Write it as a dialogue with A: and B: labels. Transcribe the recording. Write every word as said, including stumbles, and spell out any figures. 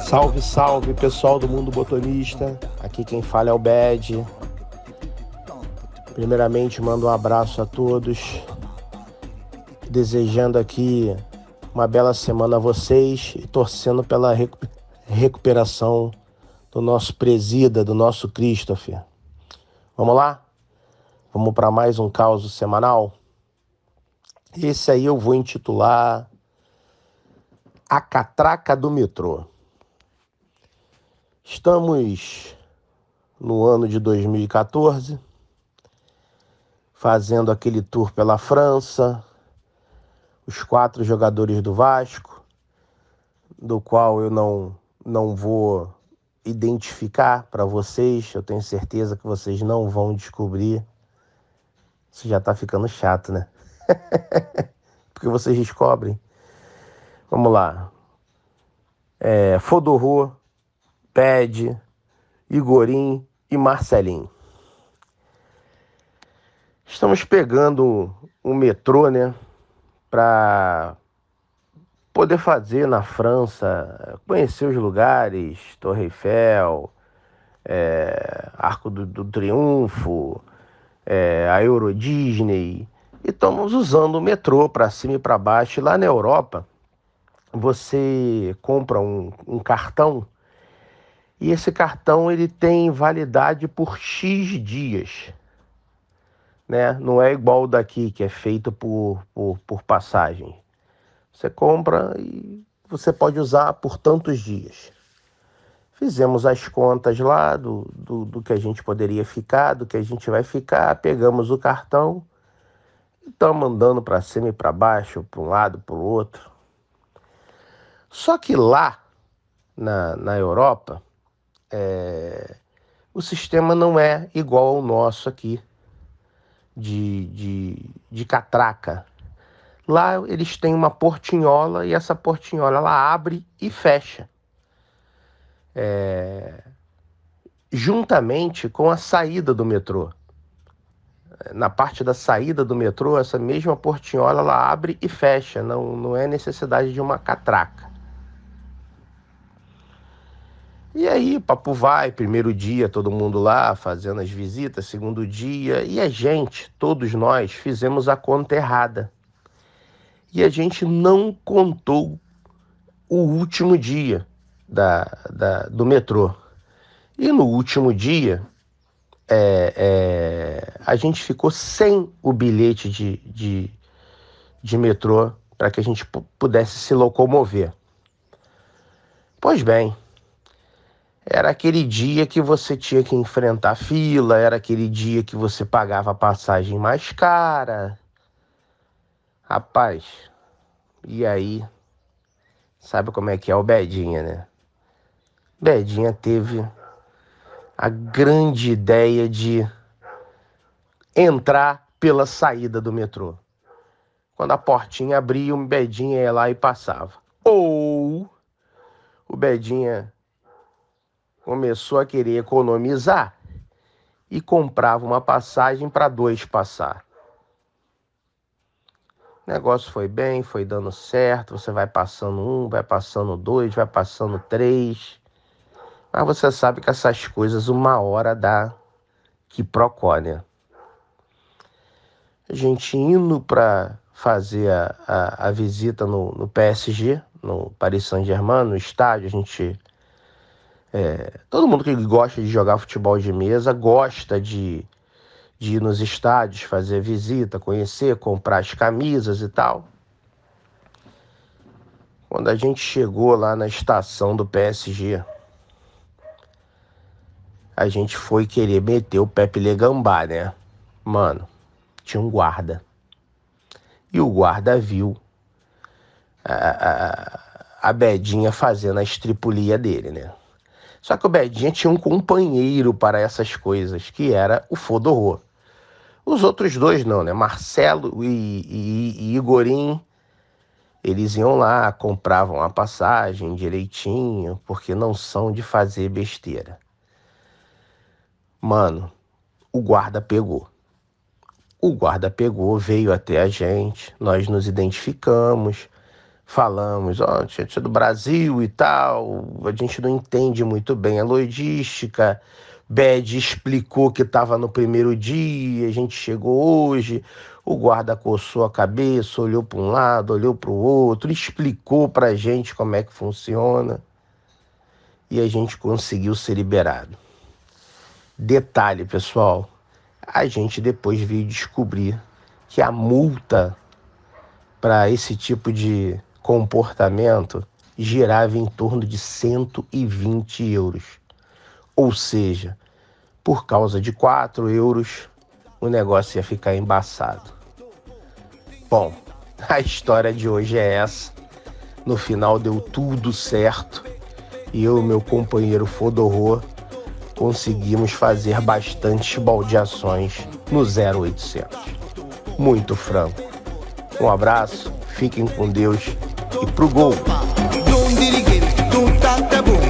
A: Salve, salve, pessoal do Mundo Botonista. Aqui quem fala é o Bad. Primeiramente, mando um abraço a todos, desejando aqui uma bela semana a vocês e torcendo pela recu- recuperação do nosso presida, do nosso Christopher. Vamos lá? Vamos para mais um caos semanal? Esse aí eu vou intitular A Catraca do Metrô. Estamos no ano de dois mil e quatorze, fazendo aquele tour pela França, os quatro jogadores do Vasco, do qual eu não, não vou identificar para vocês, eu tenho certeza que vocês não vão descobrir. Isso já tá ficando chato, né? Porque vocês descobrem. Vamos lá. É, Fodorô, Ped, Igorim e Marcelinho. Estamos pegando o metrô, né, para poder fazer na França, conhecer os lugares, Torre Eiffel, é, Arco do, do Triunfo, é, a Euro Disney, e estamos usando o metrô para cima e para baixo. E lá na Europa, você compra um, um cartão, e esse cartão ele tem validade por X dias, né? Não é igual o daqui, que é feito por, por, por passagem. Você compra e você pode usar por tantos dias. Fizemos as contas lá do, do, do que a gente poderia ficar, do que a gente vai ficar, pegamos o cartão e estamos andando para cima e para baixo, para um lado, para o outro. Só que lá, na, na Europa, é, o sistema não é igual ao nosso aqui, de, de, de catraca. Lá eles têm uma portinhola e essa portinhola ela abre e fecha. É, juntamente com a saída do metrô. Na parte da saída do metrô, essa mesma portinhola ela abre e fecha, não, não é necessidade de uma catraca. E aí, papo vai, primeiro dia todo mundo lá fazendo as visitas, segundo dia, e a gente, todos nós, fizemos a conta errada. E a gente não contou o último dia da, da, do metrô. E no último dia, É, é, a gente ficou sem o bilhete de, de, de metrô para que a gente p- pudesse se locomover. Pois bem, era aquele dia que você tinha que enfrentar fila, era aquele dia que você pagava a passagem mais cara. Rapaz, e aí, sabe como é que é o Bedinha, né? Bedinha teve a grande ideia de entrar pela saída do metrô. Quando a portinha abria, o Bedinha ia lá e passava. Ou o Bedinha começou a querer economizar e comprava uma passagem para dois passar. O negócio foi bem, foi dando certo, você vai passando um, vai passando dois, vai passando três. Mas você sabe que essas coisas uma hora dá quiprocó, né? A gente indo para fazer a, a, a visita no, no P S G, no Paris Saint-Germain, no estádio, a gente... É, todo mundo que gosta de jogar futebol de mesa gosta de, de ir nos estádios, fazer visita, conhecer, comprar as camisas e tal. Quando a gente chegou lá na estação do P S G, a gente foi querer meter o Pepe Legambá, né? Mano, tinha um guarda. E o guarda viu a, a, a Bedinha fazendo a estripulia dele, né? Só que o Bedinha tinha um companheiro para essas coisas, que era o Fodorô. Os outros dois não, né? Marcelo e, e, e Igorim, eles iam lá, compravam a passagem direitinho, porque não são de fazer besteira. Mano, o guarda pegou. O guarda pegou, veio até a gente, nós nos identificamos, falamos, ó, tinha do Brasil e tal, a gente não entende muito bem a logística. Bad explicou que estava no primeiro dia, a gente chegou hoje, o guarda coçou a cabeça, olhou para um lado, olhou para o outro, explicou para a gente como é que funciona e a gente conseguiu ser liberado. Detalhe, pessoal, a gente depois veio descobrir que a multa para esse tipo de comportamento girava em torno de cento e vinte euros. Ou seja, por causa de quatro euros, o negócio ia ficar embaçado. Bom, a história de hoje é essa. No final deu tudo certo e eu e meu companheiro Fodorô conseguimos fazer bastantes baldeações no zero oitocentos. Muito franco. Um abraço, fiquem com Deus e pro gol!